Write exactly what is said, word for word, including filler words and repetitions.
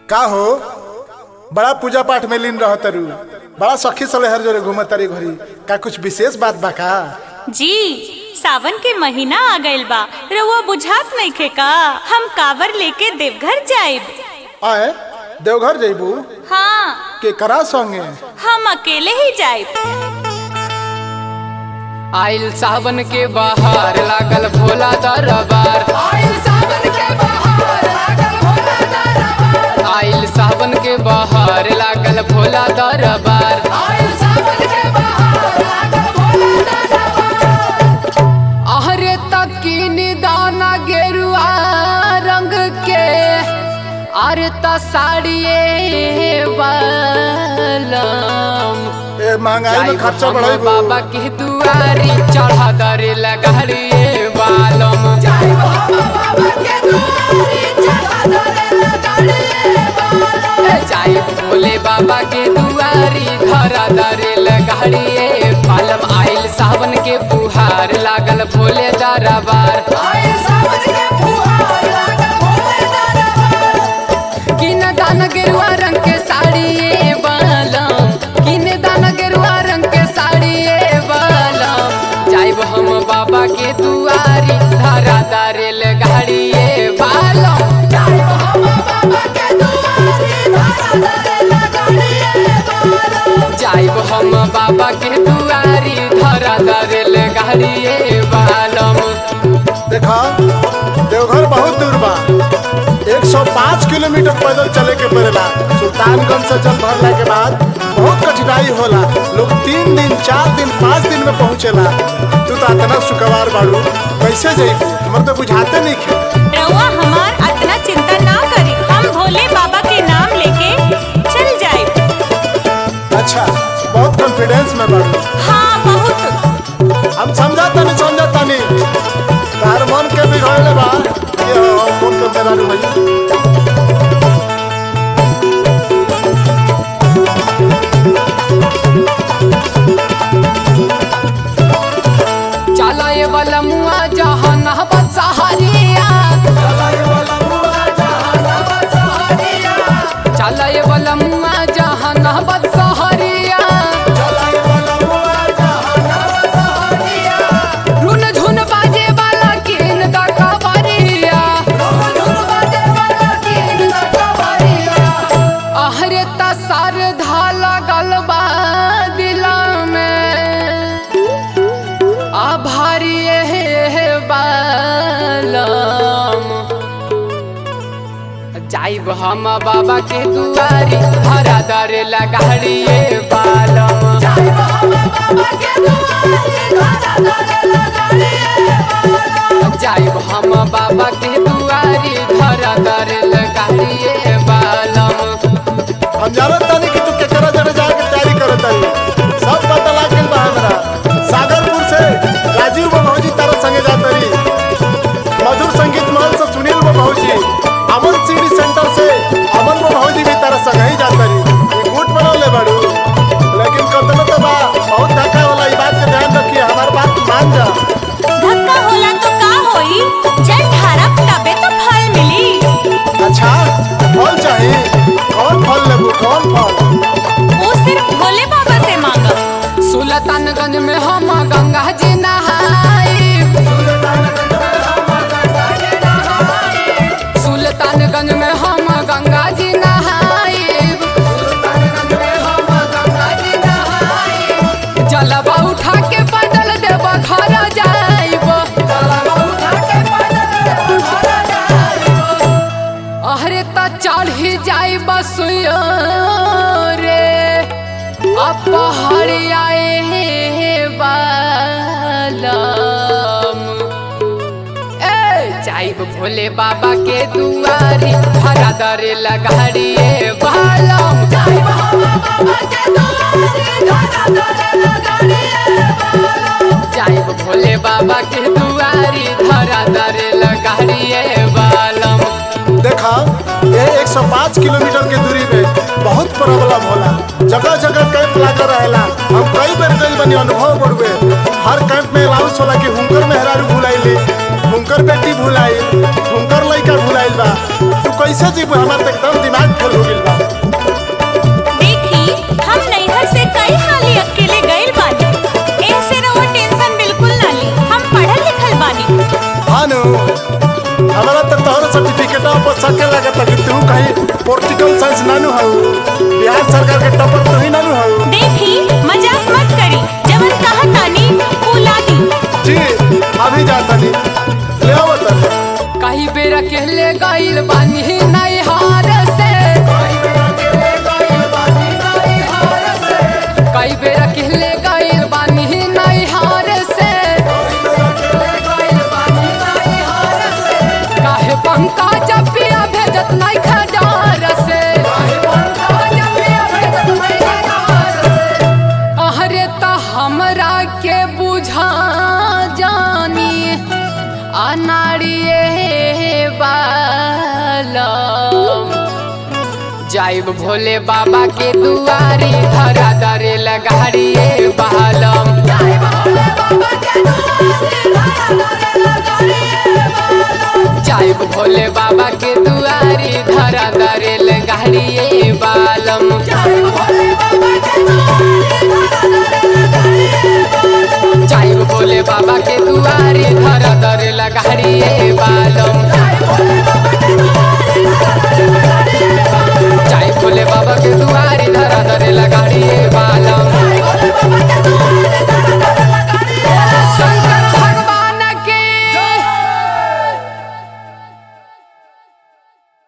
का हो बड़ा पूजा पाठ में लीन रह तरु, बड़ा सखी सलेहर जोरे घूम तारी घरी, का कुछ विशेष बात बा का? जी सावन के महीना आ गइल बा, रउआ बुझात नइखे का हम कावर लेके देवघर जाइब। आए देवघर जइबू? हाँ। के करा संगे? हम अकेले ही जाइब। आइल सावन के बहार लागल भोला दरबार, आइल सावन के बहार लागल भोला दरबार, आइल सावन के बहार लागल भोला दरबार, आइल सावन के बहार लागल भोला दरबार। अहरे तकीन दाना गेरुआ रंग के अरे त साड़िए बालम, ए महंगाई में खर्चा बढ़ाई बाबा की दुआरी चढ़ा दरे लगाड़िए बालम, जय बाबा के दुआरी चढ़ा दरे लगाड़िए बालम, जय भोले बाबा के दुआरी धरा दरे लगाड़िए बालम। आइल सावन के बुहार लागल भोले दरबार, आइल सावन के बुहार लागल भोले दरबार। किन दान गेरुआ रंग के साड़ी बालम, किन दान गेरुआ रंग के साड़ी बालम, जाइब हम बाबा के दुआरी धरा दरेल गाड़िए बालम, जाइब हम बाबा के दुआरी धरा दरेल गाड़िए बालम, जाइब हम बाबा के दुआरी धरा दरेल गाड़िए बालम। देखा देवघर बहुत दूर बा, एक सौ पाँच किलोमीटर पैदल चले के पड़ेला। सुल्तानगंज से जल भरला के बाद बहुत कठिनाई होला, लोग तीन दिन चार दिन पाँच दिन में पहुँचेला। तू तो इतना सुखवार बाड़ू, कैसे जाइबू? हमर तो बुझाते नहीं खे। रउआ हमार इतना चिंता ना करी, हम भोले बाबा के नाम लेके चल जाइब। अच्छा बहुत कॉन्फिडेंस में बाड़ू। हाँ बहुत। हम समझाता नहीं समझाता नहीं तार मन के बिगड़ले बा ये हम कौन के मेरा भई। चलाए वाला मुआ जहान बसहरिया, चलाए वाला मुआ जहान बसहरिया, चलाए वाला मुआ जहान बसहरिया, चलाए वाला मुआ जहान बसहरिया। रुन झुन बाजे वाला किन द कबरिया, रुन झुन बाजे वाला किन द कबरिया। अहरे त सरधा लगल बा दिला में, आभारी बालम, जाइब हम बाबा के दुआरी धरा दरे लगाड़िए बालम, जाइब हम बाबा के दुआरी धरा दरे लगाड़िए बालम, जाइब हम बाबा के दुआरी धरा दरे लगाड़िए बालम। हम जानत तानी कि तू केकरा जरे जाके तैयारी करत तारी, सब पता लाग गेल बा हमरा। सागरपुर से राजीव बाबूजी तारा संगे जातरी, मधुर संगीत महल से सुनील बाबूजी, अमन सीडी सेंटर से अमन बाबूजी भी तारा संगे ही जातरी। ये गुट बनौले बाड़ू, लेकिन कतनो तो बा बहुत धक्का होला। ई बात के ध्यान रखिए, हमार बात मान जा। धक्का होला तो का होई, जल ढारब तबे तो फल मिली। अच्छा फल चाहिए? कौन फल लेबू? कौन फल? वो सिर्फ भोले बाबा से मांगब। सुल्तानगंज में हम गंगा जी नहाई, सुल्तानगंज में हम गंगा जी नहाई, सुल्तानगंज में हम गंगा जी नहाई, सुल्तानगंज में हम गंगा जी नहाई। जलवा उठा के पैदल देव घर जाइब, जलवा उठा के पैदल देव घर जाइब। अहरे त चढ़ी जाइब सुयो रे अब पहाड़िया बालम, ए जाइब भोले बाबा के दुआरी धरा दरे लगाड़िए बालम, जाइब हम बाबा के दुआरी धरा दरे लगाड़िए बालम, जाइब भोले बाबा के दुआरी धरा दरे लगाड़िए बालम। देखा ये एक सौ पाँच किलोमीटर के दूरी में बहुत प्रॉब्लम होला, जगह जगह कैंप लाकर रहेला। हम कई बार गइल बनी, अनुभव बढ़ुए। हर कैंप में अलाउंस होला कि हुनकर मेहरारू भुलाइली, हुनकर बेटी भुलाइल, हुनकर लड़का भुलाइल बा। तू कैसे जीव हमार तो एकदम दिमाग फेल हो गइल बा। देखी हम नैहर से कई हाली अकेले गइल बानी, ऐसे रहो टेंशन बिल्कुल ना ली, हम पढ़ल लिखल बानी। हाँ नु हमारा तो तोहर सर्टिफिकेट पर सके लगता कि तू कहीं पॉलिटिकल साइंस नानू हौ, बिहार सरकार के टॉपर तू ही नानू हौ। देखी मजाक मत करी, जवन कहा तानी फूला दी। जी अभी जाता नहीं ले आओ तब। कहीं बेर अकेले गइल बानी नैहर से, कई बेर अकेले गइल बानी नैहर से, काहे पंकज पिया भेजत नहीं खजार से, अरे तो हमरा के बुझा जानी अनाड़िए बालम, जाइब भोले बाबा के दुआरी धरा दरे लगाड़िए बालम, जाइब भोले बाबा के दुआरी धरा दरे लगाड़िए बालम, जाइब भोले बाबा के दुआरी धरा दरे लगाड़िए बालम, जाइब भोले बाबा के दुआरी धरा दरे लगाड़िए बालम।